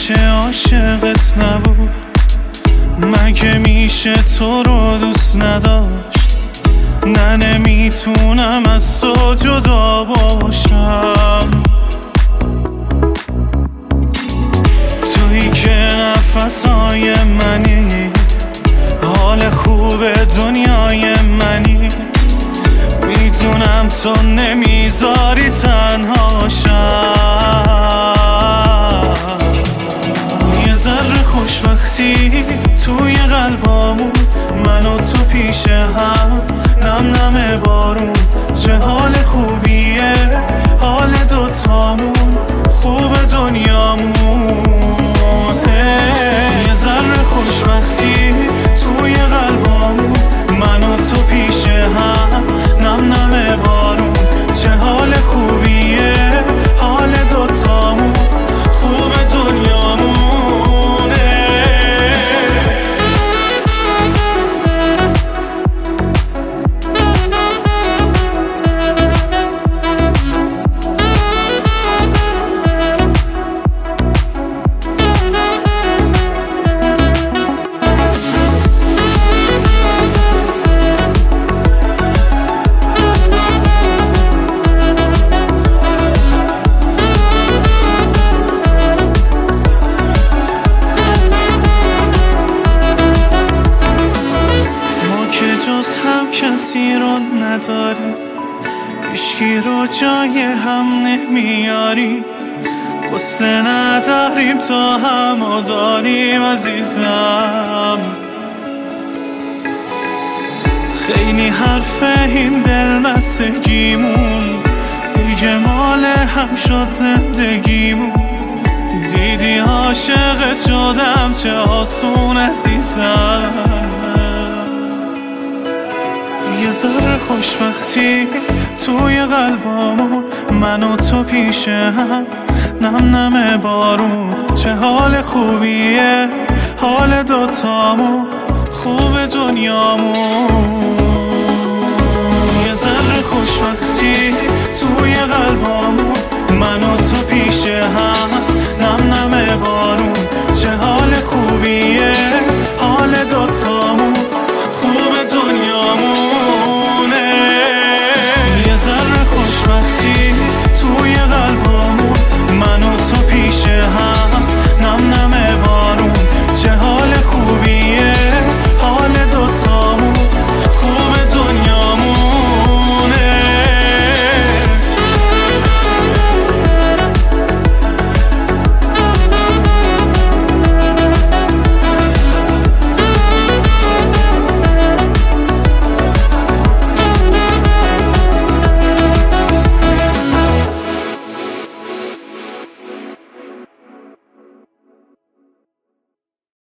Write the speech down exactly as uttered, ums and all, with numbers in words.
میشه عاشقت نبود؟ مگه میشه تو رو دوست نداشت؟ نه نمیتونم از تو جدا باشم، تویی که نفسای منی، حال خوب دنیای منی. میدونم تو نمیذاری تنها شم، یه ذره خوشبختی توی قلبامون، من و تو پیش هم، نم نم بارون. چه حال خوبیه حال دوتامون، خوب دنیامون. یه ذره خوشبختی توی قلبامون، من و تو پیش هم، نم نم بارون. چه حال خوبیه حال دوتامون، خوب دنیامون. جز هم کسی رو نداری، عشقی رو جای هم نمیاری. قصه نداریم تا همو داریم عزیزم. خیلی حرفه این دلبستگیمون، دیگه مال هم شد زندگیمون. دیدی عاشقت شدم چه آسون عزیزم. یه ذره خوشبختی توی قلبامون، من و تو پیش هم، نم نم بارون. چه حال خوبیه حال دوتامون، خوب دنیامون. یه ذره خوشبختی توی قلبامون، من و تو پیش هم، نم نم بارون. چه حال خوبیه حال دوتامون.